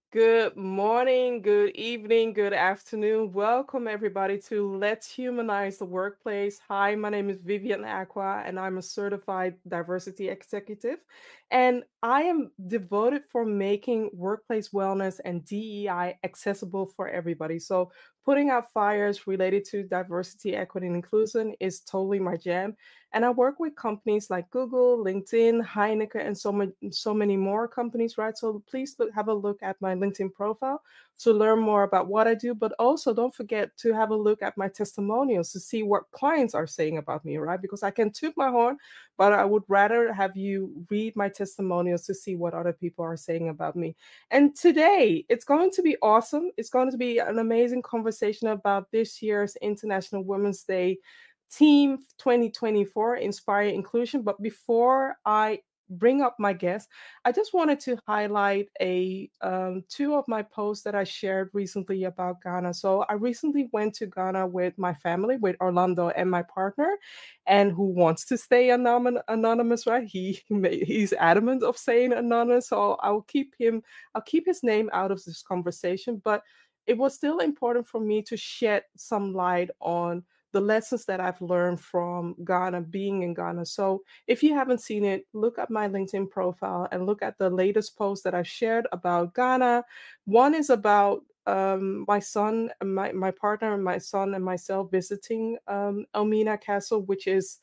Good morning, good evening, good afternoon. Welcome, everybody, to Let's Humanize the Workplace. Hi, my name is Vivian Aqua, and I'm a certified diversity executive. And I am devoted for making workplace wellness and DEI accessible for everybody. So, putting out fires related to diversity, equity, and inclusion is totally my jam. And I work with companies like Google, LinkedIn, Heineken, and so many more companies, right? So please have a look at my LinkedIn profile to learn more about what I do. But also don't forget to have a look at my testimonials to see what clients are saying about me, right? Because I can toot my horn, but I would rather have you read my testimonials to see what other people are saying about me. And today it's going to be awesome. It's going to be an amazing conversation about this year's International Women's Day Team 2024 Inspire Inclusion. But before I bring up my guest, I just wanted to highlight a two of my posts that I shared recently about Ghana. So I recently went to Ghana with my family, with Orlando and my partner, and who wants to stay anonymous, right? He's adamant of saying anonymous, so I'll keep his name out of this conversation. But it was still important for me to shed some light on the lessons that I've learned from Ghana, being in Ghana. So if you haven't seen it, look at my LinkedIn profile and look at the latest post that I shared about Ghana. One is about my son, my partner, and my son and myself visiting Elmina Castle, which is,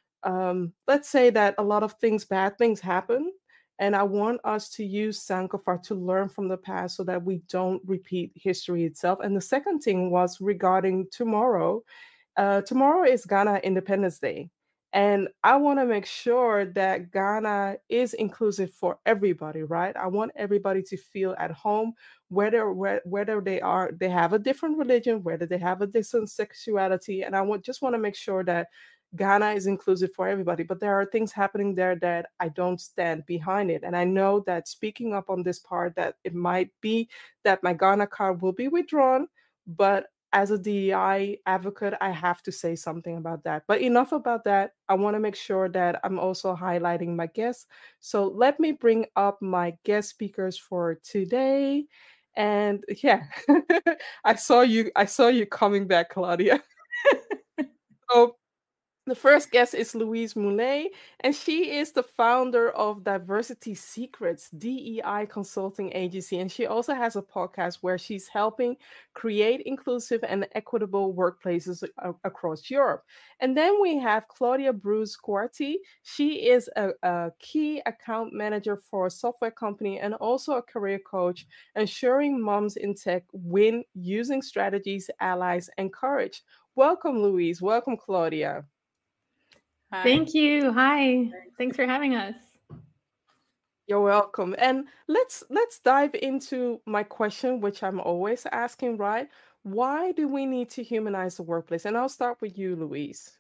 let's say that a lot of bad things happen. And I want us to use Sankofa to learn from the past so that we don't repeat history itself. And the second thing was regarding tomorrow. Tomorrow is Ghana Independence Day. And I want to make sure that Ghana is inclusive for everybody, right? I want everybody to feel at home, whether they have a different religion, whether they have a different sexuality. And just want to make sure that Ghana is inclusive for everybody. But there are things happening there that I don't stand behind it. And I know that speaking up on this part, that it might be that my Ghana card will be withdrawn, but as a DEI advocate, I have to say something about that. But enough about that. I want to make sure that I'm also highlighting my guests. So let me bring up my guest speakers for today. And yeah, I saw you coming back, Claudia. So the first guest is Louise Moulet, and she is the founder of Diversity Secrets, DEI consulting agency. And she also has a podcast where she's helping create inclusive and equitable workplaces across Europe. And then we have Claudia Bruce Quarty. She is a key account manager for a software company and also a career coach, ensuring moms in tech win using strategies, allies, and courage. Welcome, Louise. Welcome, Claudia. Hi. Thank you. Hi. Thanks for having us. You're welcome. And let's dive into my question, which I'm always asking, right? Why do we need to humanize the workplace? And I'll start with you, Louise.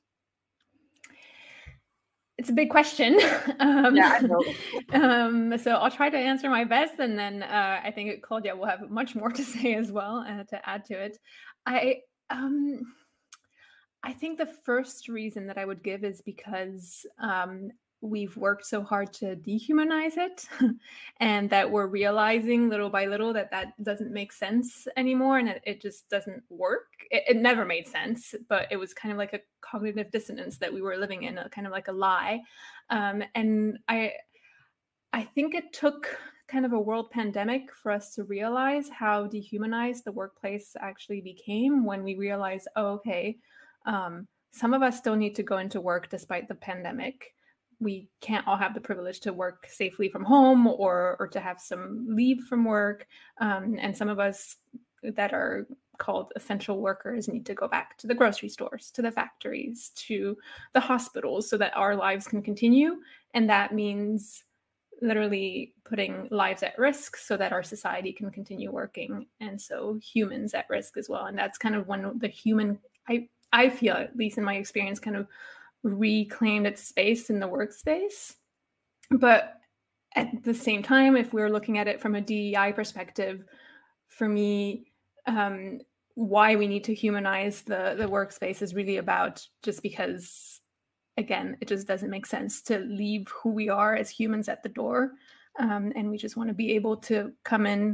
It's a big question. Yeah, I know. So I'll try to answer my best, and then I think Claudia will have much more to say as well to add to it. I um, I think the first reason that I would give is because we've worked so hard to dehumanize it and that we're realizing little by little that that doesn't make sense anymore and it just doesn't work. It never made sense, but it was kind of like a cognitive dissonance that we were living in, a kind of like a lie. And I think it took kind of a world pandemic for us to realize how dehumanized the workplace actually became when we realized, oh, okay, some of us still need to go into work despite the pandemic. We can't all have the privilege to work safely from home or to have some leave from work. And some of us that are called essential workers need to go back to the grocery stores, to the factories, to the hospitals so that our lives can continue. And that means literally putting lives at risk so that our society can continue working, and so humans at risk as well. And that's kind of when the human, I feel, at least in my experience, kind of reclaimed its space in the workspace. But at the same time, if we're looking at it from a DEI perspective, for me, why we need to humanize the workspace is really about just because, again, it just doesn't make sense to leave who we are as humans at the door. And we just want to be able to come in,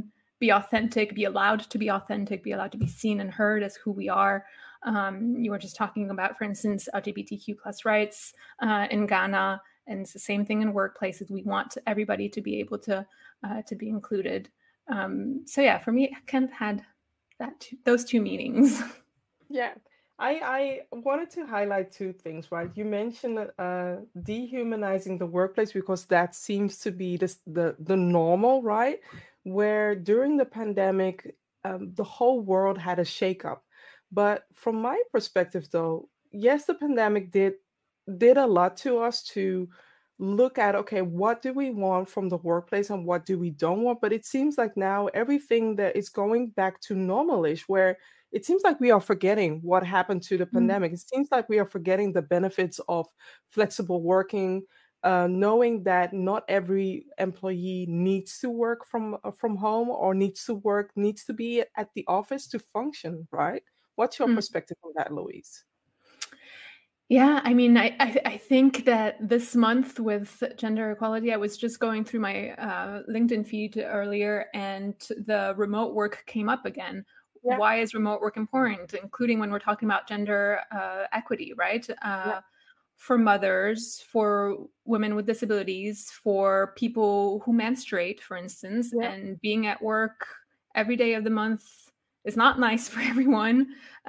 be authentic, be allowed to be authentic, be allowed to be seen and heard as who we are. You were just talking about, for instance, LGBTQ plus rights in Ghana, and it's the same thing in workplaces. We want everybody to be able to be included. So yeah, for me, it kind of had those two meanings. Yeah. I wanted to highlight two things, right? You mentioned dehumanizing the workplace because that seems to be the normal, right? Where during the pandemic, the whole world had a shakeup. But from my perspective, though, yes, the pandemic did a lot to us to look at, okay, what do we want from the workplace and what do we don't want? But it seems like now everything that is going back to normalish, where it seems like we are forgetting what happened to the pandemic. It seems like we are forgetting the benefits of flexible working, knowing that not every employee needs to work from home or needs to be at the office to function, right? What's your perspective on that, Louise? Yeah, I mean, I think that this month with gender equality, I was just going through my LinkedIn feed earlier, and the remote work came up again. Yeah. Why is remote work important, including when we're talking about gender equity, right? For mothers, for women with disabilities, for people who menstruate, for instance, and being at work every day of the month is not nice for everyone.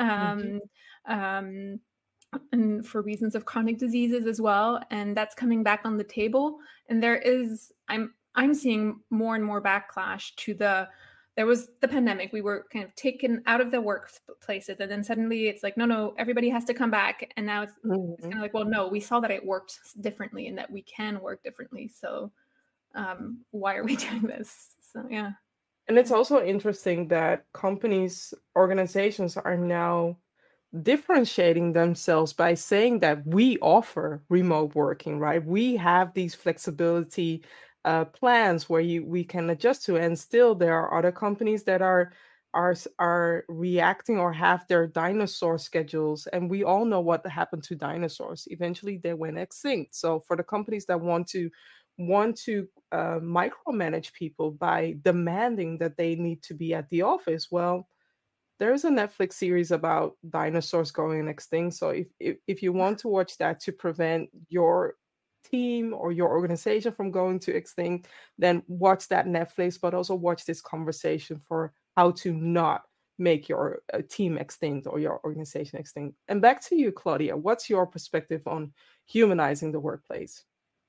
And for reasons of chronic diseases as well, and that's coming back on the table. And I'm seeing more and more backlash to there was the pandemic. We were kind of taken out of the workplaces, and then suddenly it's like, no, everybody has to come back. And now it's kind of like, well, no, we saw that it worked differently and that we can work differently. So why are we doing this? So yeah. And it's also interesting that companies, organizations are now differentiating themselves by saying that we offer remote working, right? We have these flexibility plans where we can adjust to, and still there are other companies that are reacting or have their dinosaur schedules, and we all know what happened to dinosaurs. Eventually, they went extinct. So for the companies that want to micromanage people by demanding that they need to be at the office, well, there's a Netflix series about dinosaurs going extinct. So if you want to watch that to prevent your team or your organization from going to extinct, then watch that Netflix, but also watch this conversation for how to not make your team extinct or your organization extinct. And back to you, Claudia. What's your perspective on humanizing the workplace?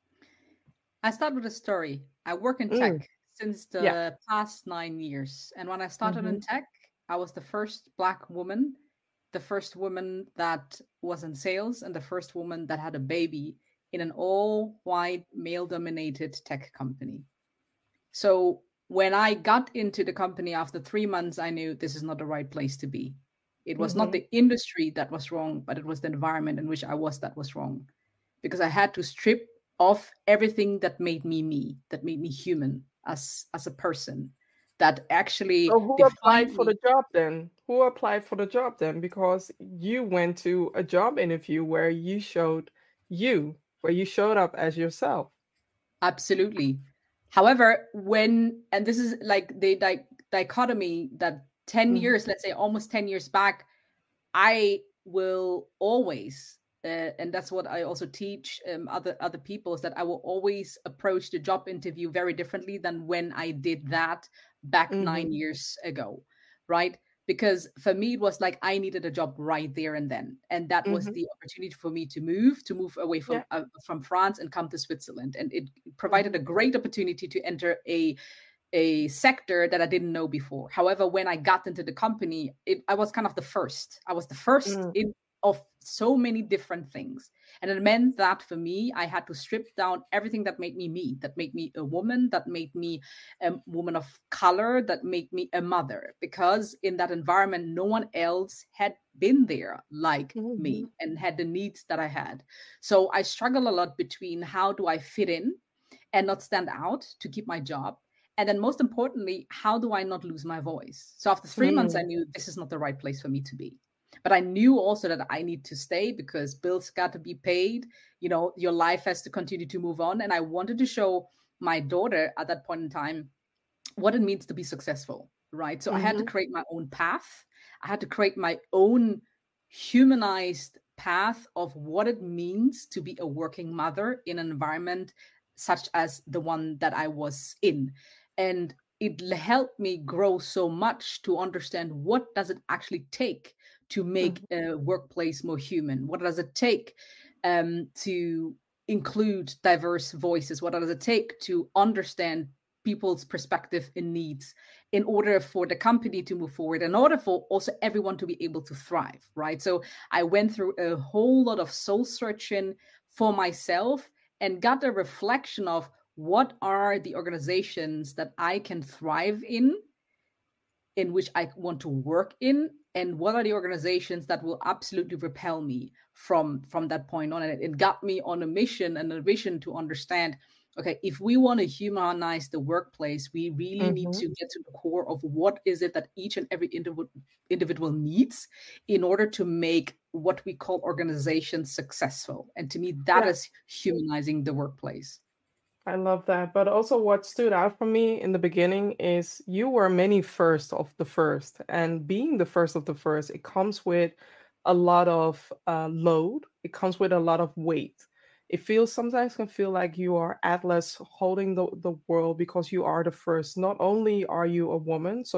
I start with a story. I work in tech since the past 9 years. And when I started in tech, I was the first Black woman, the first woman that was in sales, and the first woman that had a baby in an all-white, male-dominated tech company. So when I got into the company after 3 months, I knew this is not the right place to be. It was not the industry that was wrong, but it was the environment in which I was that was wrong. Because I had to strip off everything that made me, that made me human as a person. That actually who applied for the job then? Who applied for the job then? Because you went to a job interview where you showed up as yourself. Absolutely. However, and this is like the dichotomy that 10 years, let's say almost 10 years back, I will always, and that's what I also teach other people, is that I will always approach the job interview very differently than when I did that back 9 years ago, right? Because for me, it was like I needed a job right there and then. And that was the opportunity for me to move away from France and come to Switzerland. And it provided a great opportunity to enter a sector that I didn't know before. However, when I got into the company, I was kind of the first. I was the first of so many different things. And it meant that for me, I had to strip down everything that made me, that made me a woman, that made me a woman of color, that made me a mother. Because in that environment, no one else had been there like me and had the needs that I had. So I struggle a lot between how do I fit in and not stand out to keep my job. And then most importantly, how do I not lose my voice? So after 3 months, I knew this is not the right place for me to be. But I knew also that I need to stay because bills got to be paid. You know, your life has to continue to move on. And I wanted to show my daughter at that point in time what it means to be successful, right? So I had to Mm-hmm. create my own path. I had to create my own humanized path of what it means to be a working mother in an environment such as the one that I was in. And it helped me grow so much to understand what does it actually take to make a workplace more human? What does it take to include diverse voices? What does it take to understand people's perspective and needs in order for the company to move forward, in order for also everyone to be able to thrive, right? So I went through a whole lot of soul searching for myself and got a reflection of what are the organizations that I can thrive in which I want to work in, and what are the organizations that will absolutely repel me from that point on. And it got me on a mission and a vision to understand, okay, if we want to humanize the workplace, we really need Mm-hmm. to get to the core of what is it that each and every individual needs in order to make what we call organizations successful. And to me, that Yeah. is humanizing the workplace. I love that. But also, what stood out for me in the beginning is you were many first of the first. And being the first of the first, it comes with a lot of load, it comes with a lot of weight. It feels sometimes can feel like you are Atlas holding the world because you are the first. Not only are you a woman, so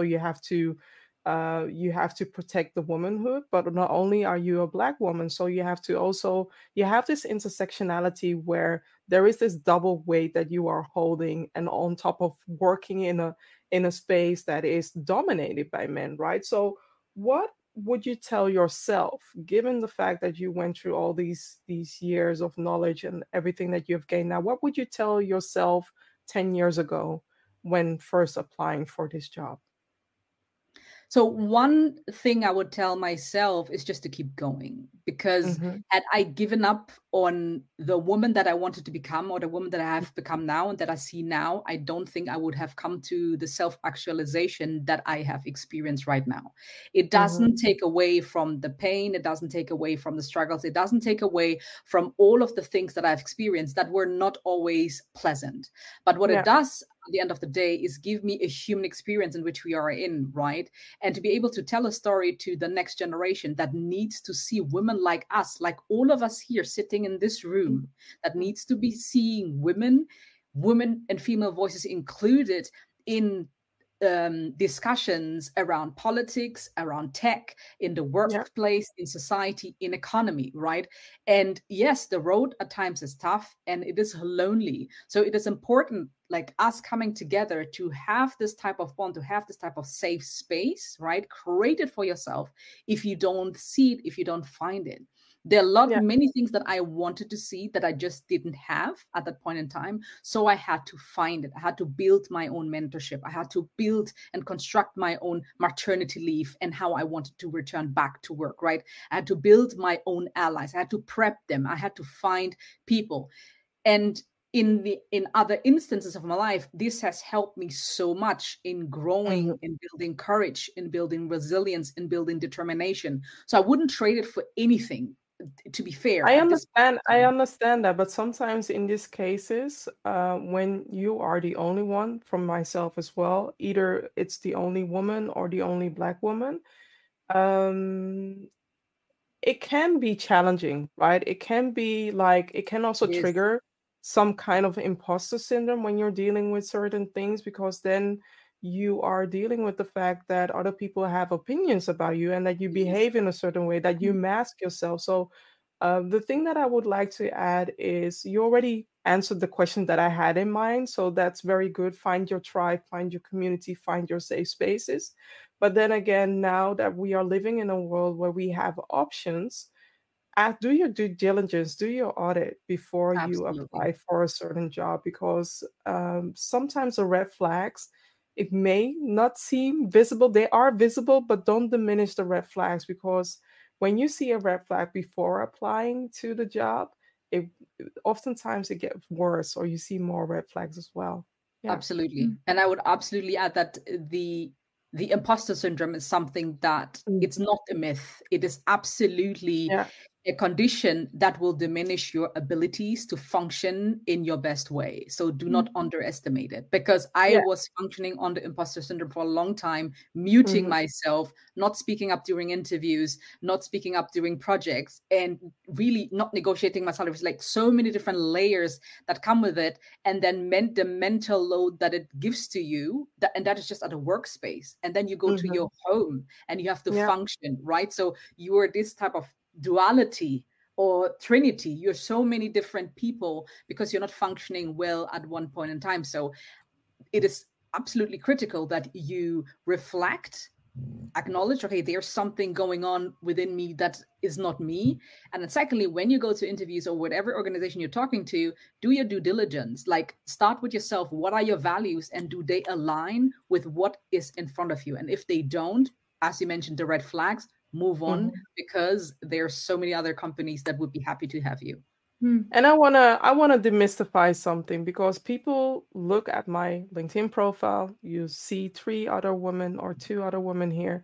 you have to protect the womanhood, but not only are you a Black woman, so you have to also you have this intersectionality where there is this double weight that you are holding, and on top of working in a space that is dominated by men, right? So what would you tell yourself, given the fact that you went through all these years of knowledge and everything that you've gained now, what would you tell yourself 10 years ago when first applying for this job? So one thing I would tell myself is just to keep going, because Mm-hmm. had I given up on the woman that I wanted to become, or the woman that I have become now and that I see now, I don't think I would have come to the self-actualization that I have experienced right now. It Mm-hmm. doesn't take away from the pain. It doesn't take away from the struggles. It doesn't take away from all of the things that I've experienced that were not always pleasant. But what it Yeah. does at the end of the day is give me a human experience in which we are in, right? And to be able to tell a story to the next generation that needs to see women like us, like all of us here sitting in this room, that needs to be seeing women and female voices included in discussions around politics, around tech, in the Yeah. workplace, in society, in economy, right? And yes, the road at times is tough and it is lonely. So it is important, like us coming together, to have this type of bond, to have this type of safe space, right? Create it for yourself. If you don't see it, if you don't find it, there are Yeah. many things that I wanted to see that I just didn't have at that point in time. So I had to find it. I had to build my own mentorship. I had to build and construct my own maternity leave and how I wanted to return back to work, right? I had to build my own allies. I had to prep them. I had to find people. And in other instances of my life, this has helped me so much in Mm-hmm. growing, in building courage, in building resilience, in building determination. So I wouldn't trade it for anything, to be fair, I at this understand. I time. understand that, but sometimes in these cases, when you are the only one, from myself as well, either it's the only woman or the only Black woman, um, it can be challenging, right? It can be like it can also It is. trigger some kind of imposter syndrome when you're dealing with certain things, because then you are dealing with the fact that other people have opinions about you and that you It is. behave in a certain way, that you mask yourself. So the thing that I would like to add is you already answered the question that I had in mind. So that's very good. Find your tribe, find your community, find your safe spaces. But then again, now that we are living in a world where we have options, do your due diligence, do your audit before you Absolutely. apply for a certain job, because sometimes the red flags, it may not seem visible. They are visible, but don't diminish the red flags, because when you see a red flag before applying to the job, it oftentimes it gets worse, or you see more red flags as well. Yeah. Absolutely. And I would absolutely add that the imposter syndrome is something that Mm. it's not a myth. It is absolutely Yeah. a condition that will diminish your abilities to function in your best way. So do not underestimate it, because I was functioning on the imposter syndrome for a long time, muting myself, not speaking up during interviews, not speaking up during projects, and really not negotiating my salary. It's like so many different layers that come with it. And then the mental load that it gives to you, and that is just at a workspace. And then you go to your home and you have to function, right? So you are this type of duality or trinity. You're so many different people because you're not functioning well at one point in time. So it is absolutely critical that you reflect, acknowledge, okay, there's something going on within me that is not me. And then secondly, when you go to interviews or whatever organization you're talking to, do your due diligence. Like, start with yourself. What are your values, and do they align with what is in front of you? And if they don't, as you mentioned, the red flags, move on, because there's so many other companies that would be happy to have you. And I wanna demystify something, because people look at my LinkedIn profile, you see 3 other women or 2 other women here.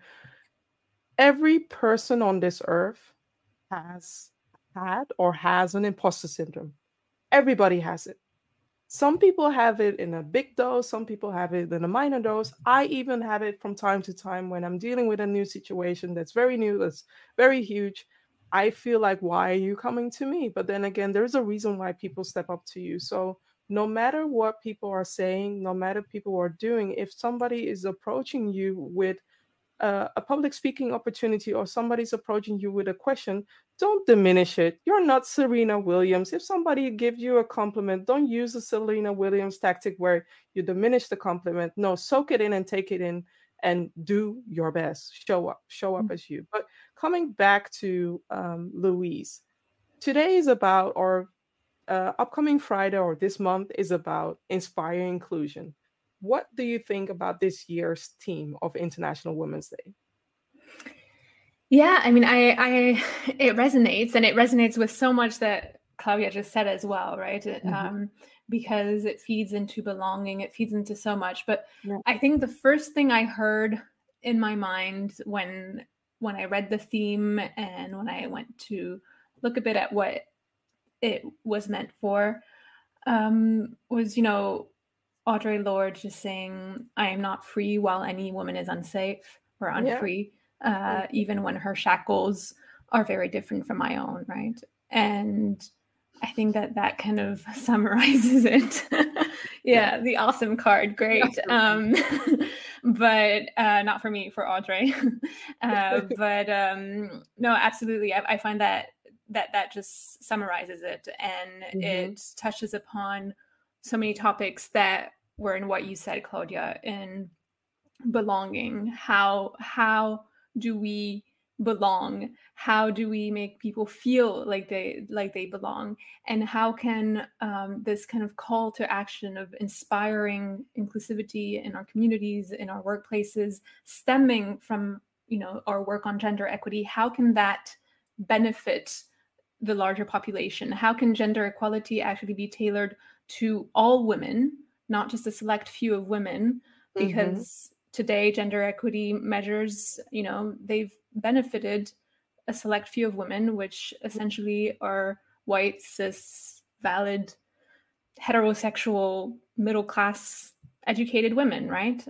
Every person on this earth has had or has an imposter syndrome. Everybody has it. Some people have it in a big dose, some people have it in a minor dose. I even have it from time to time when I'm dealing with a new situation that's very new, that's very huge. I feel like, why are you coming to me? But then again, there's a reason why people step up to you. So no matter what people are saying, no matter people are doing, if somebody is approaching you with a public speaking opportunity, or somebody's approaching you with a question, don't diminish it. You're not Serena Williams. If somebody gives you a compliment, don't use the Serena Williams tactic where you diminish the compliment. No, soak it in and take it in and do your best. Show up as you. But coming back to Louise, today is about, or upcoming Friday or this month is about inspiring inclusion. What do you think about this year's theme of International Women's Day? Yeah, I mean, I it resonates, and it resonates with so much that Claudia just said as well, right? Because it feeds into belonging, it feeds into so much. But I think the first thing I heard in my mind when I read the theme and when I went to look a bit at what it was meant for, was, Audre Lorde just saying, I am not free while any woman is unsafe or unfree, even when her shackles are very different from my own, right? And I think that kind of summarizes it. The awesome card, great. But not for me, for Audre. But no, absolutely. I find that just summarizes it, and it touches upon so many topics that were in what you said, Claudia, in belonging. How do we belong? How do we make people feel like they belong? And how can this kind of call to action of inspiring inclusivity in our communities, in our workplaces, stemming from our work on gender equity, how can that benefit the larger population? How can gender equality actually be tailored to all women, not just a select few of women? Because today, gender equity measures, they've benefited a select few of women, which essentially are white, cis, valid, heterosexual, middle-class, educated women, right?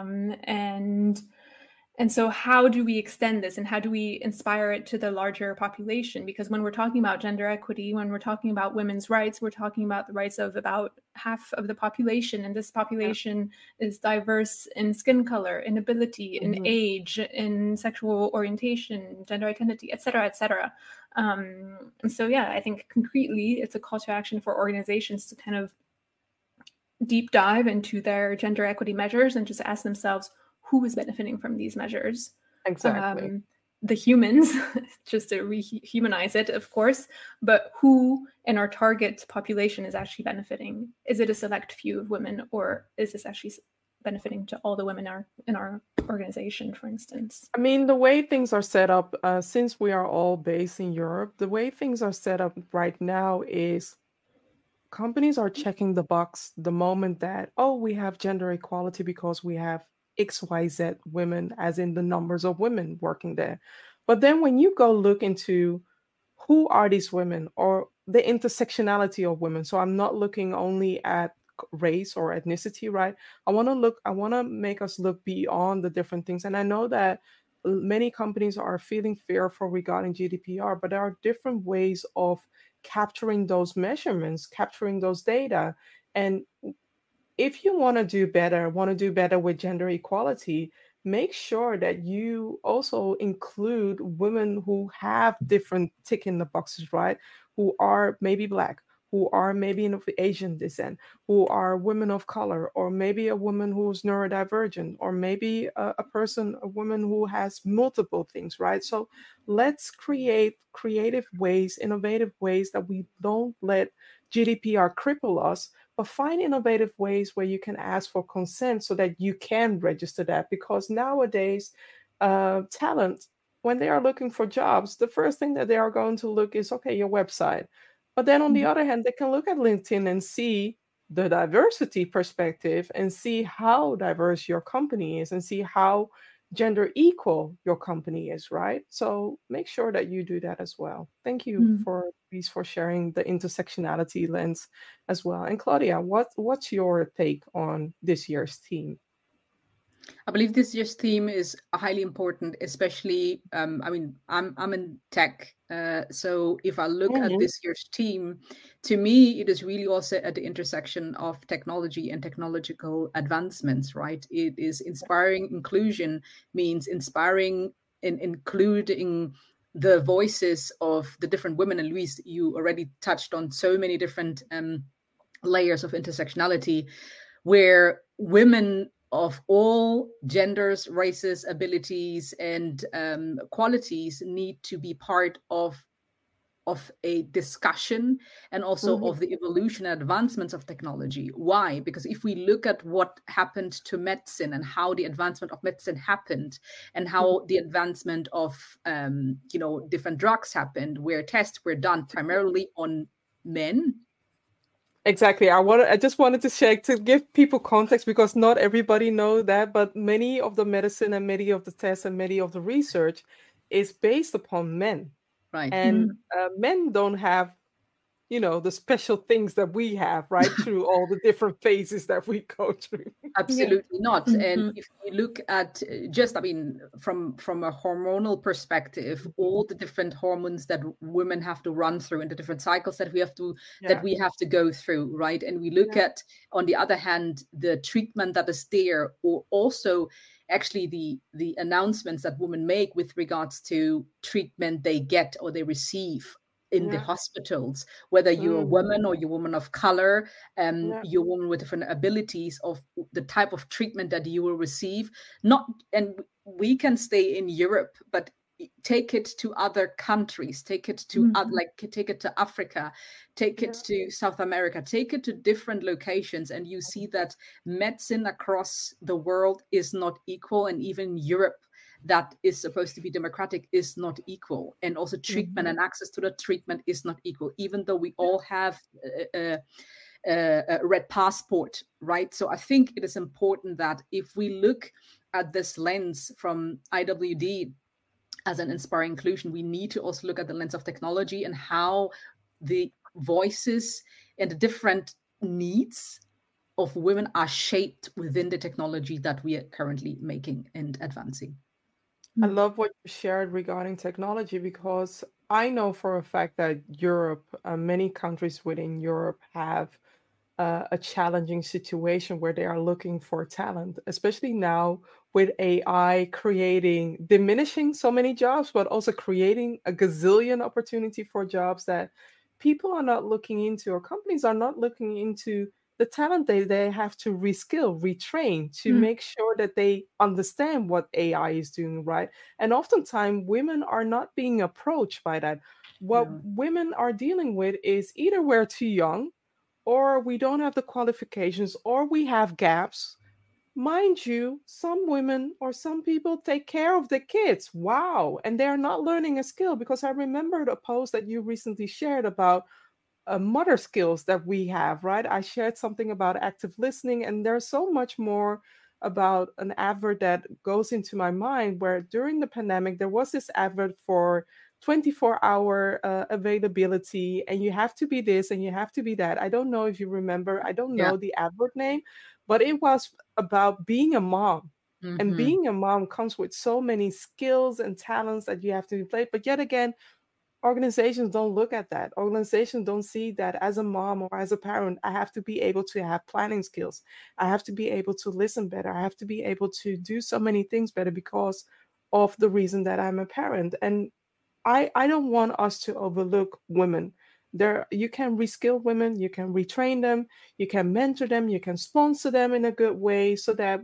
And so how do we extend this, and how do we inspire it to the larger population? Because when we're talking about gender equity, when we're talking about women's rights, we're talking about the rights of about half of the population. And this population is diverse in skin color, in ability, in age, in sexual orientation, gender identity, et cetera, et cetera. And so, I think concretely, it's a call to action for organizations to kind of deep dive into their gender equity measures and just ask themselves, who is benefiting from these measures? Exactly. The humans, just to rehumanize it, of course, but who in our target population is actually benefiting? Is it a select few of women, or is this actually benefiting to all the women in our organization, for instance? I mean, the way things are set up, since we are all based in Europe, the way things are set up right now is companies are checking the box the moment that, we have gender equality because we have XYZ women, as in the numbers of women working there. But then when you go look into who are these women, or the intersectionality of women. So I'm not looking only at race or ethnicity, right? I want to make us look beyond the different things. And I know that many companies are feeling fearful regarding GDPR, but there are different ways of capturing those measurements, capturing those data. And if you want to do better with gender equality, make sure that you also include women who have different tick in the boxes, right? Who are maybe Black, who are maybe of Asian descent, who are women of color, or maybe a woman who's neurodivergent, or maybe a woman who has multiple things, right? So let's create creative ways, innovative ways that we don't let GDPR cripple us, but find innovative ways where you can ask for consent so that you can register that. Because nowadays, talent, when they are looking for jobs, the first thing that they are going to look is, okay, your website. But then on the other hand, they can look at LinkedIn and see the diversity perspective and see how diverse your company is and see how gender equal your company is, right? So make sure that you do that as well. Thank you for Louise for sharing the intersectionality lens as well. And Claudia, what's your take on this year's theme? I believe this year's theme is highly important, especially, I mean, I'm in tech. So if I look at this year's theme, to me, it is really also at the intersection of technology and technological advancements, right? It is inspiring inclusion, means inspiring and including the voices of the different women. And Louise, you already touched on so many different layers of intersectionality where women of all genders, races, abilities, and qualities need to be part of a discussion and also of the evolution and advancements of technology. Why? Because if we look at what happened to medicine and how the advancement of medicine happened and how the advancement of different drugs happened, where tests were done primarily on men. Exactly. I just wanted to share to give people context, because not everybody knows that, but many of the medicine and many of the tests and many of the research is based upon men. Right. And men don't have, the special things that we have, right? Through all the different phases that we go through. Absolutely not. And if you look at from a hormonal perspective, all the different hormones that women have to run through and the different cycles that we have to go through, right? And we look at, on the other hand, the treatment that is there, or also actually the announcements that women make with regards to treatment they get or they receive in the hospitals, whether you're a woman or you're a woman of color, you're a woman with different abilities, of the type of treatment that you will receive. And we can stay in Europe, but take it to other countries, take it to take it to Africa, take it to South America, take it to different locations, and you see that medicine across the world is not equal, and even Europe, that is supposed to be democratic, is not equal, and also treatment and access to the treatment is not equal, even though we all have a red passport, right? So I think it is important that if we look at this lens from IWD as an inspiring inclusion, we need to also look at the lens of technology and how the voices and the different needs of women are shaped within the technology that we are currently making and advancing. I love what you shared regarding technology, because I know for a fact that Europe, many countries within Europe have a challenging situation where they are looking for talent, especially now with AI diminishing so many jobs, but also creating a gazillion opportunity for jobs that people are not looking into, or companies are not looking into the talent they have to reskill, retrain to make sure that they understand what AI is doing, right? And oftentimes women are not being approached by that. What women are dealing with is either we're too young, or we don't have the qualifications, or we have gaps. Mind you, some women or some people take care of the kids. Wow. And they're not learning a skill, because I remembered a post that you recently shared about mother skills that we have, right? I shared something about active listening, and there's so much more about an advert that goes into my mind, where during the pandemic, there was this advert for 24-hour availability, and you have to be this and you have to be that. I don't know if you remember, I don't Yeah. know the advert name, but it was about being a mom. And Mhm. being a mom comes with so many skills and talents that you have to play. But yet again, organizations don't look at that. Organizations don't see that as a mom or as a parent, I have to be able to have planning skills. I have to be able to listen better. I have to be able to do so many things better because of the reason that I'm a parent. And I don't want us to overlook women. There, you can reskill women, you can retrain them, you can mentor them, you can sponsor them in a good way so that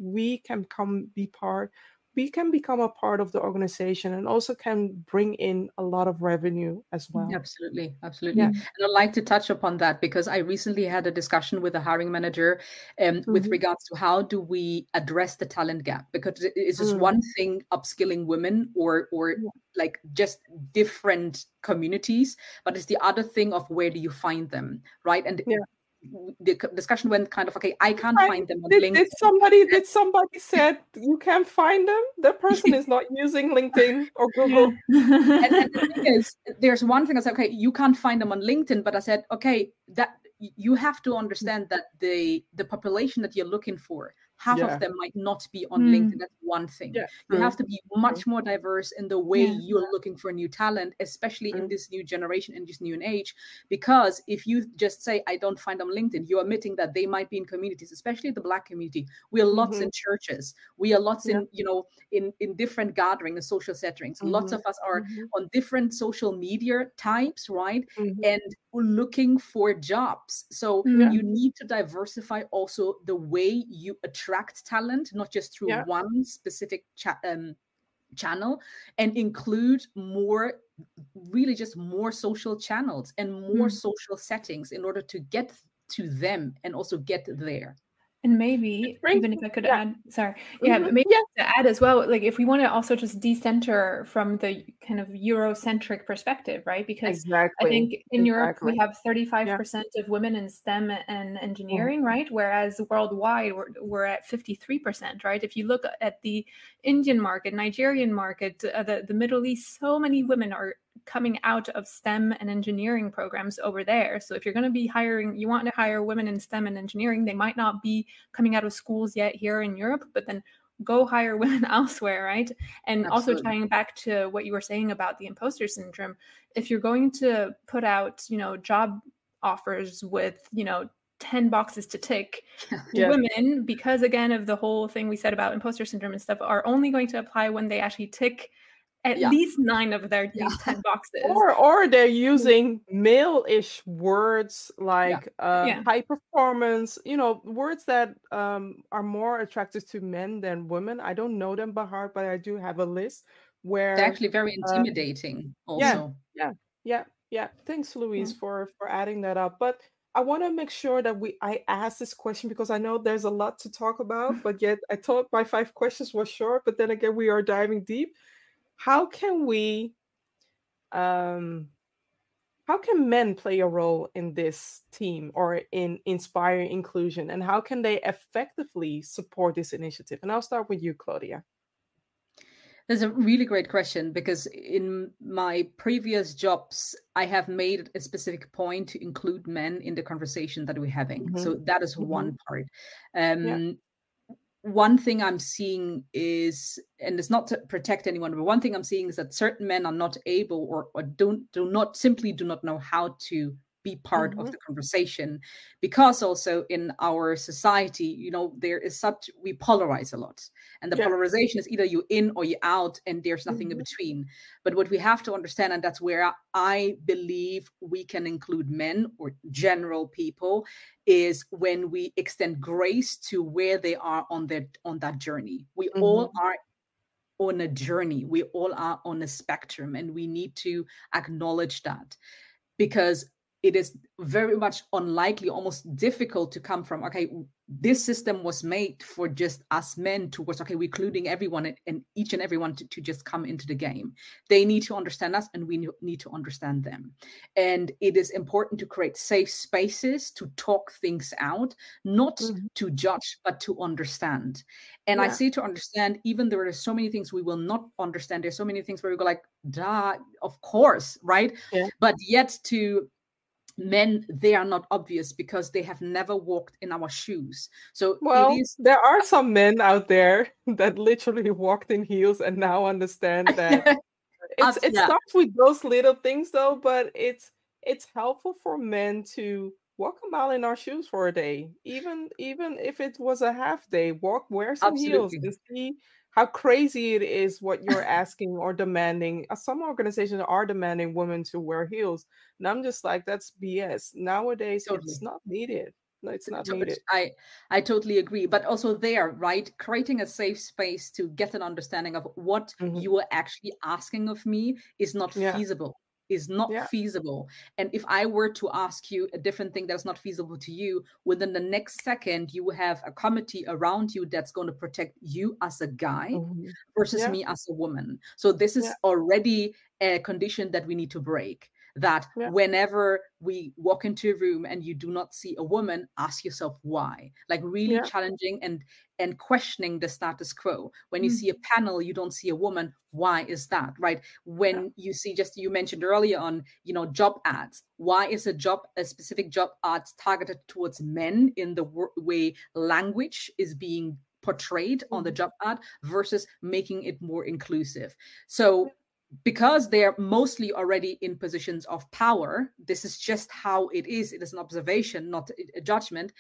we can become a part of the organization and also can bring in a lot of revenue as well. Absolutely, absolutely. Yeah. And I'd like to touch upon that because I recently had a discussion with a hiring manager with Mhm. regards to how do we address the talent gap? Because it's just Mm. one thing upskilling women or Yeah. like just different communities, but it's the other thing of where do you find them, right? And Yeah. the discussion went kind of, okay, I can't Right. find them on Did, LinkedIn. did somebody said you can't find them? The person is not using LinkedIn or Google. And the thing is, there's one thing I said, okay, you can't find them on LinkedIn, but I said, okay, that you have to understand that the population that you're looking for, half Yeah. of them might not be on Mm. LinkedIn. That's one thing. Yeah. You True. have to be much more diverse in the way Yeah. you're looking for new talent, especially in Mm. this new generation, in this new age. Because if you just say, I don't find them on LinkedIn, you're admitting that they might be in communities, especially the Black community. We are lots Mhm. in churches. We are lots Yeah. in, in different gatherings and social settings. Lots Mhm. of us are Mhm. on different social media types, right? Mhm. And looking for jobs. So Yeah. you need to diversify also the way you attract talent, not just through Yeah. one specific channel, and include more, really just more social channels and more social settings in order to get to them and also get there. And It maybe, brings even if I could yeah. add, sorry, yeah, Mhm. maybe Yeah. to add as well, like if we want to also just decenter from the kind of Eurocentric perspective, right? Because I Exactly. think in Europe we Exactly. have Yeah. 35% of women in STEM and Mhm. engineering, right? Whereas worldwide we're at 53%, right? If you look at the Indian market, Nigerian market, the Middle East, so many women are coming out of STEM and engineering programs over there. So if you're going to be hiring, you want to hire women in STEM and engineering, they might not be coming out of schools yet here in Europe, but then go hire women elsewhere, right? And also Absolutely. tying back to what you were saying about the imposter syndrome, if you're going to put out, job offers with, 10 boxes to tick, Yeah. women, because again of the whole thing we said about imposter syndrome and stuff, are only going to apply when they actually tick at Yeah. least 9 of Yeah. these 10 boxes. Or they're using male-ish words Yeah. like Yeah. high performance, words that are more attractive to men than women. I don't know them by heart, but I do have a list They're where actually very intimidating yeah, also. yeah, yeah, yeah. Thanks, Yeah. Louise, for adding that up. But I want to make sure that I ask this question because I know there's a lot to talk about, but yet I thought my 5 questions were short, but then again we are diving deep. How can we um how can men play a role in this team or in inspiring inclusion, and how can they effectively support this initiative? And I'll start with you, Claudia. That's a really great question because in my previous jobs, I have made a specific point to include men in the conversation that we're having. Hmm. So that is Hmm. one part. Yeah. One thing I'm seeing is, and it's not to protect anyone, but one thing I'm seeing is that certain men are not able or do not know how to be part of Hmm. the conversation, because also in our society, there is we polarize a lot, and the Yeah. polarization is either you in or you out, and there's nothing in Hmm. between. But what we have to understand, and that's where I believe we can include men or general people, is when we extend grace to where they are on that journey. We Hmm. all are on a journey. We all are on a spectrum, and we need to acknowledge that, because it is very much unlikely, almost difficult to come from, okay, this system was made for just us men towards, okay, we're including everyone and each and everyone to just come into the game. They need to understand us and we need to understand them. And it is important to create safe spaces to talk things out, not to judge, but to understand. And I say to understand, even though there are so many things we will not understand, there's so many things where we go like, duh, of course, right? Yeah. But yet to men, they are not obvious because they have never walked in our shoes. So well, there are some men out there that literally walked in heels and now understand that it starts with those little things though, but it's helpful for men to walk a mile in our shoes for a day, even if it was a half day. Wear some heels and see how crazy it is what you're asking or demanding. Some organizations are demanding women to wear heels, and I'm just like, that's BS. Nowadays, it's not needed. No, it's not needed. I totally agree. But also there, right? Creating a safe space to get an understanding of what you are actually asking of me is not feasible. Is not feasible. And if I were to ask you a different thing that's not feasible to you, within the next second, you will have a committee around you that's going to protect you as a guy versus me as a woman. So this is already a condition that we need to break. That whenever we walk into a room and you do not see a woman, ask yourself why. Like really challenging and questioning the status quo. When you see a panel, you don't see a woman. Why is that, right? When you see, just you mentioned earlier on, job ads. Why is a specific job ad targeted towards men in the way language is being portrayed on the job ad versus making it more inclusive? So because they're mostly already in positions of power, this is just how it is. It is an observation, not a judgment.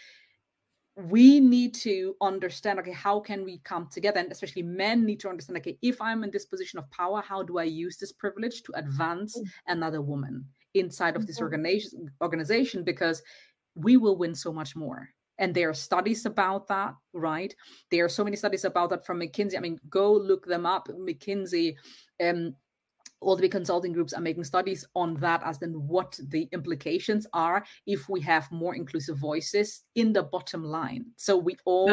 We need to understand, okay, how can we come together? And especially men need to understand, okay, if I'm in this position of power, how do I use this privilege to advance another woman inside of this organization? Because we will win so much more. And there are studies about that, right? There are so many studies about that from McKinsey. I mean, go look them up. McKinsey, all the big consulting groups are making studies on that, as then what the implications are if we have more inclusive voices in the bottom line. So we all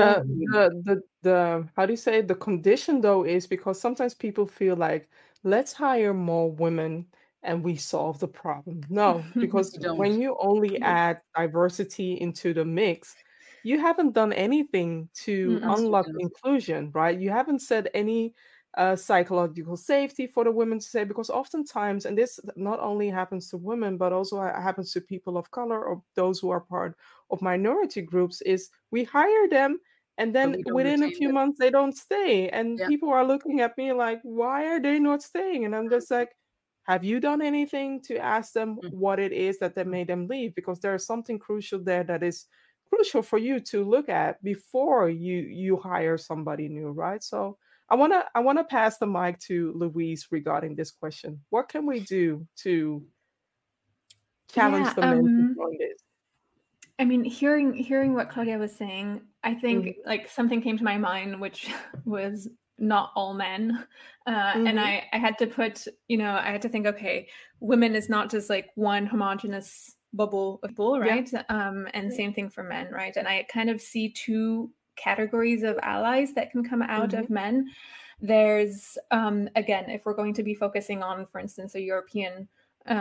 the how do you say, the condition though is because sometimes people feel like, let's hire more women and we solve the problem. No, because when you only add diversity into the mix, you haven't done anything to unlock inclusion, right? You haven't said any psychological safety for the women to say, because oftentimes, and this not only happens to women, but also happens to people of color or those who are part of minority groups, is we hire them and then within a few months they don't stay. And people are looking at me like, why are they not staying? And I'm just like, have you done anything to ask them what it is that made them leave? Because there's something crucial there that is crucial for you to look at before you hire somebody new, right? So I wanna pass the mic to Louise regarding this question. What can we do to challenge the men to join this? I mean, hearing what Claudia was saying, I think like something came to my mind, which was not all men. And I had to put, I had to think, okay, women is not just like one homogenous bubble of people, right? And same thing for men, right? And I kind of see two categories of allies that can come out of men. There's, again, if we're going to be focusing on, for instance, a European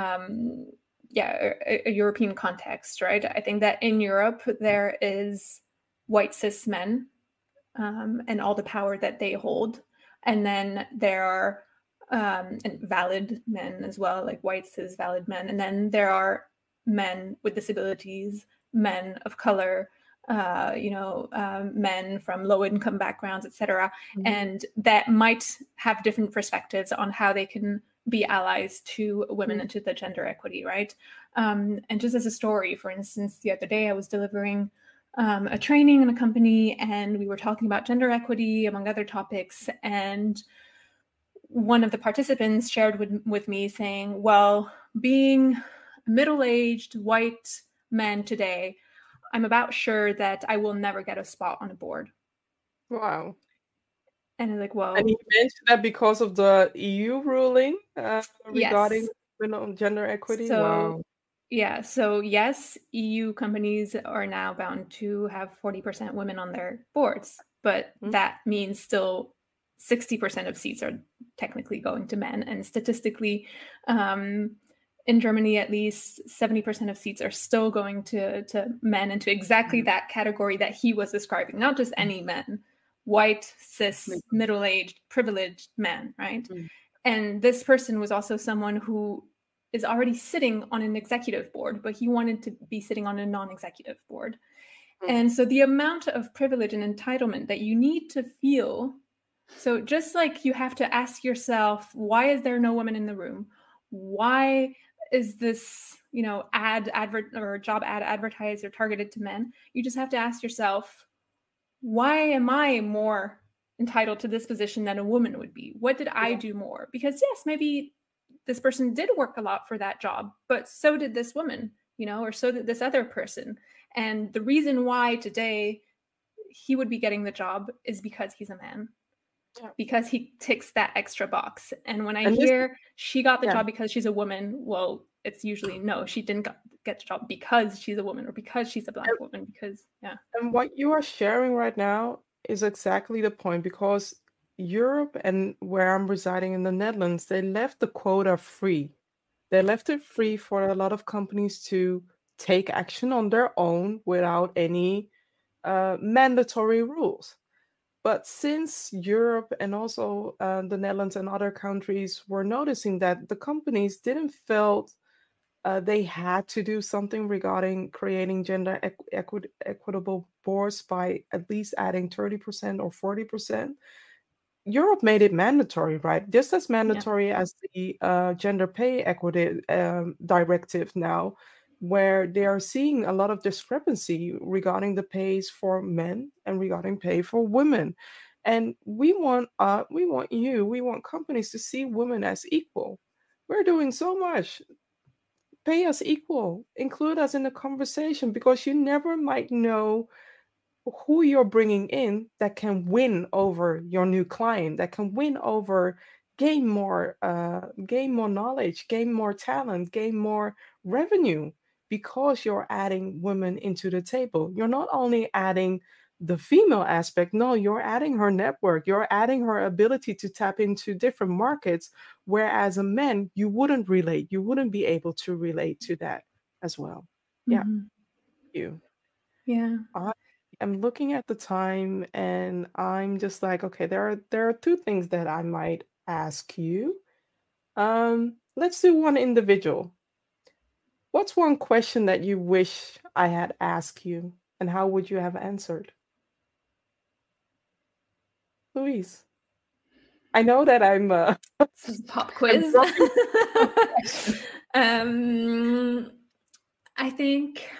a European context, right? I think that in Europe, there is white cis men and all the power that they hold. And then there are and valid men as well, like white cis valid men. And then there are men with disabilities, men of color, men from low income backgrounds, etc. And that might have different perspectives on how they can be allies to women and to the gender equity, right? And just as a story, for instance, the other day I was delivering a training in a company and we were talking about gender equity among other topics. And one of the participants shared with me saying, well, being middle-aged white men today, I'm about sure that I will never get a spot on a board. Wow. And I'm like, well. And you mentioned that because of the EU ruling regarding gender equity. So, wow. Yeah, so yes, EU companies are now bound to have 40% women on their boards, but that means still 60% of seats are technically going to men. And statistically, in Germany, at least 70% of seats are still going to men, and to exactly that category that he was describing, not just any men, white, cis, middle-aged, privileged men, right? And this person was also someone who is already sitting on an executive board, but he wanted to be sitting on a non-executive board. And so the amount of privilege and entitlement that you need to feel, so just like you have to ask yourself, why is there no woman in the room? Why is this, job ad advertised or targeted to men? You just have to ask yourself, why am I more entitled to this position than a woman would be? What did I do more? Because yes, maybe this person did work a lot for that job, but so did this woman, or so did this other person. And the reason why today he would be getting the job is because he's a man, because he ticks that extra box. And when I hear she got the job because she's a woman, well, it's usually no, she didn't get the job because she's a woman or because she's a Black woman, because, And what you are sharing right now is exactly the point, because Europe and where I'm residing in the Netherlands, they left the quota free. They left it free for a lot of companies to take action on their own without any mandatory rules. But since Europe and also the Netherlands and other countries were noticing that the companies didn't feel they had to do something regarding creating gender equitable boards by at least adding 30% or 40%, Europe made it mandatory, right? Just as mandatory as the gender pay equity directive now, where they are seeing a lot of discrepancy regarding the pays for men and regarding pay for women. And we want companies to see women as equal. We're doing so much. Pay us equal. Include us in the conversation, because you never might know who you're bringing in that can win over your new client, that can win over, gain more knowledge, gain more talent, gain more revenue, because you're adding women into the table. You're not only adding the female aspect, no, you're adding her network, you're adding her ability to tap into different markets, whereas a man, you wouldn't be able to relate to that as well. Yeah. You. Yeah. I'm looking at the time and I'm just like, okay, there are two things that I might ask you. Let's do one individual. What's one question that you wish I had asked you, and how would you have answered? Louise. I know that I'm this is pop quiz. I think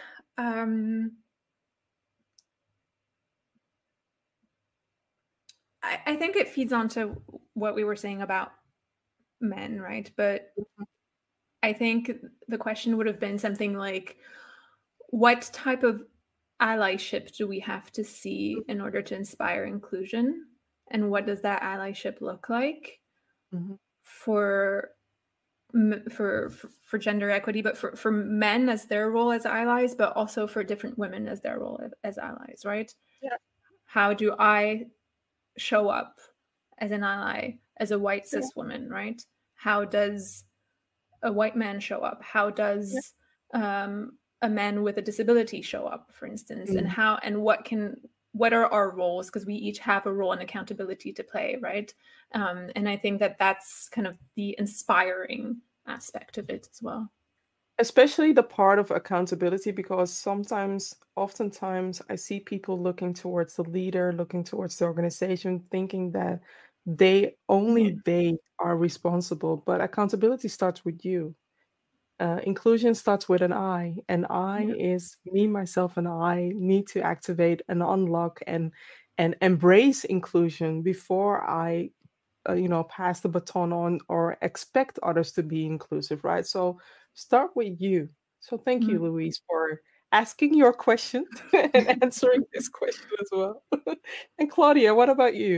I think it feeds onto what we were saying about men, right? But I think the question would have been something like, what type of allyship do we have to see in order to inspire inclusion? And what does that allyship look like for gender equity, but for men as their role as allies, but also for different women as their role as allies, right? Yeah. How do I show up as an ally, as a white cis woman, right? How does a white man show up? How does a man with a disability show up, for instance? And what are our roles? Because we each have a role and accountability to play, right? And I think that that's kind of the inspiring aspect of it as well. Especially the part of accountability, because oftentimes I see people looking towards the leader, looking towards the organization, thinking that they are responsible. But accountability starts with you. Inclusion starts with an I, and I is me, myself, and I need to activate and unlock and embrace inclusion before I pass the baton on or expect others to be inclusive, right? So start with you. So thank you, Louise, for asking your question and answering this question as well. And Claudia, what about you?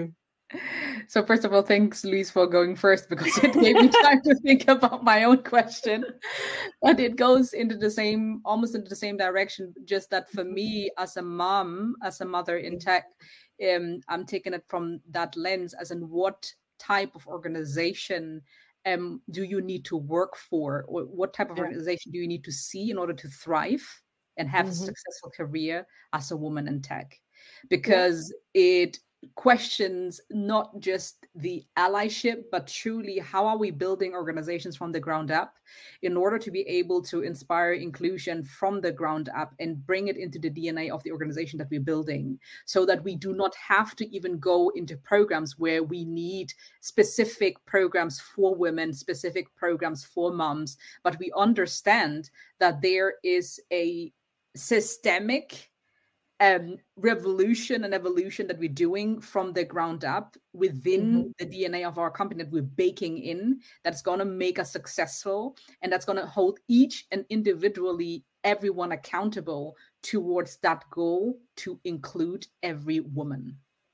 So first of all, thanks, Louise, for going first, because it gave me time to think about my own question. But it goes into the same, almost into the same direction. Just that for me, as a mom, as a mother in tech, I'm taking it from that lens, as in what type of organization do you need to work for? Or what type of organization do you need to see in order to thrive and have a successful career as a woman in tech? Because it questions not just the allyship, but truly how are we building organizations from the ground up in order to be able to inspire inclusion from the ground up and bring it into the DNA of the organization that we're building, so that we do not have to even go into programs where we need specific programs for women, specific programs for moms, but we understand that there is a systemic revolution and evolution that we're doing from the ground up within the DNA of our company that we're baking in, that's going to make us successful, and that's going to hold each and individually everyone accountable towards that goal to include every woman.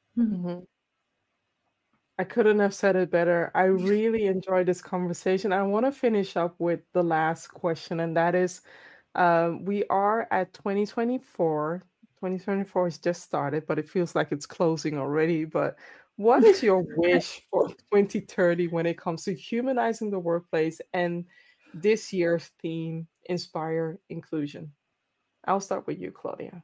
I couldn't have said it better. I really enjoyed this conversation. I want to finish up with the last question, and that is, we are at 2024. 2024 has just started, but it feels like it's closing already. But what is your wish for 2030 when it comes to humanizing the workplace and this year's theme, Inspire Inclusion? I'll start with you, Claudia.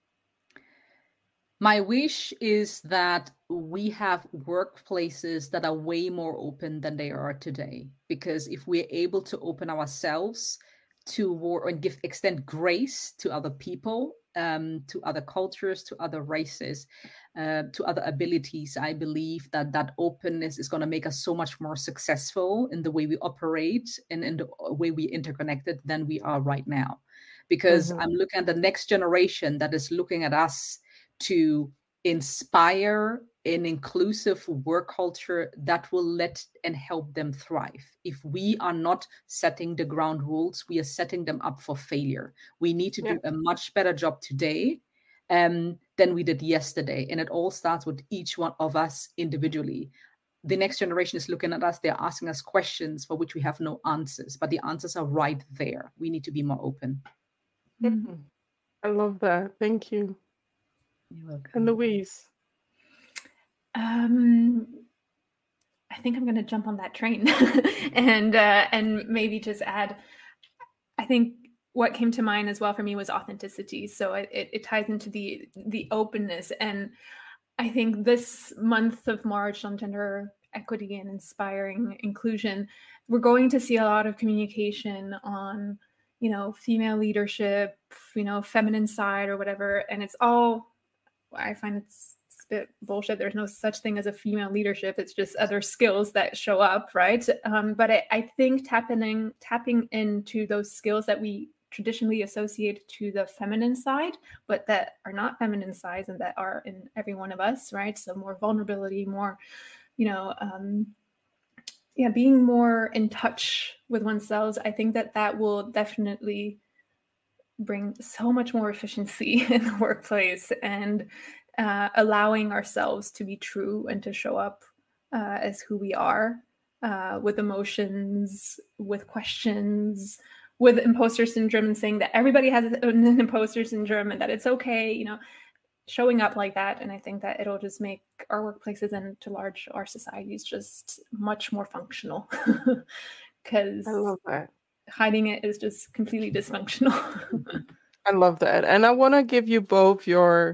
My wish is that we have workplaces that are way more open than they are today. Because if we're able to open ourselves to war and extend grace to other people, to other cultures, to other races, to other abilities, I believe that that openness is going to make us so much more successful in the way we operate and in the way we interconnected than we are right now. Because I'm looking at the next generation that is looking at us to inspire an inclusive work culture that will let and help them thrive. If we are not setting the ground rules, we are setting them up for failure. We need to do a much better job today than we did yesterday. And it all starts with each one of us individually. The next generation is looking at us. They're asking us questions for which we have no answers, but the answers are right there. We need to be more open. I love that. Thank you. You're welcome. And Louise? I think I'm going to jump on that train and maybe just add, I think what came to mind as well for me was authenticity. So it ties into the openness. And I think this month of March on gender equity and inspiring inclusion, we're going to see a lot of communication on, female leadership, feminine side or whatever. And it's all, I find it's a bit bullshit. There's no such thing as a female leadership. It's just other skills that show up, right? But I think tapping into those skills that we traditionally associate to the feminine side, but that are not feminine sides and that are in every one of us, right? So more vulnerability, more, being more in touch with oneself. I think that will definitely bring so much more efficiency in the workplace and allowing ourselves to be true and to show up as who we are, with emotions, with questions, with imposter syndrome, and saying that everybody has an imposter syndrome and that it's okay, showing up like that. And I think that it'll just make our workplaces and to large our societies just much more functional, because I love that. Hiding it is just completely dysfunctional. I love that. And I want to give you both your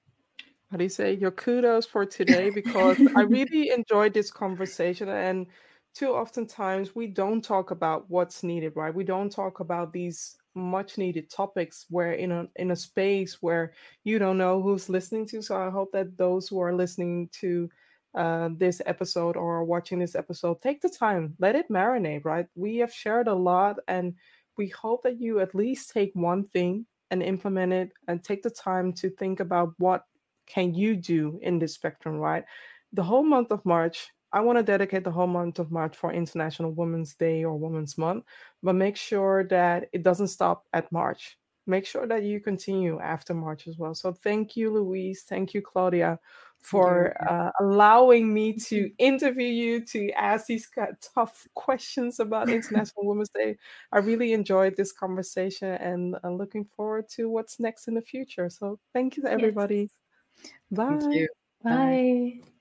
kudos for today, because I really enjoyed this conversation. And too oftentimes we don't talk about what's needed, right? We don't talk about these much needed topics where in a space where you don't know who's listening to. So I hope that those who are listening to this episode or watching this episode, take the time, let it marinate, right? We have shared a lot, and we hope that you at least take one thing and implement it, and take the time to think about what can you do in this spectrum, right? The whole month of March, I want to dedicate the whole month of March for International Women's Day or Women's Month, but make sure that it doesn't stop at March. make sure that you continue after March as well. So thank you, Louise. Thank you, Claudia, for allowing me to interview you, to ask these tough questions about International Women's Day. I really enjoyed this conversation, and I'm looking forward to what's next in the future. So thank you to everybody. Yes. Bye. Thank you. Bye.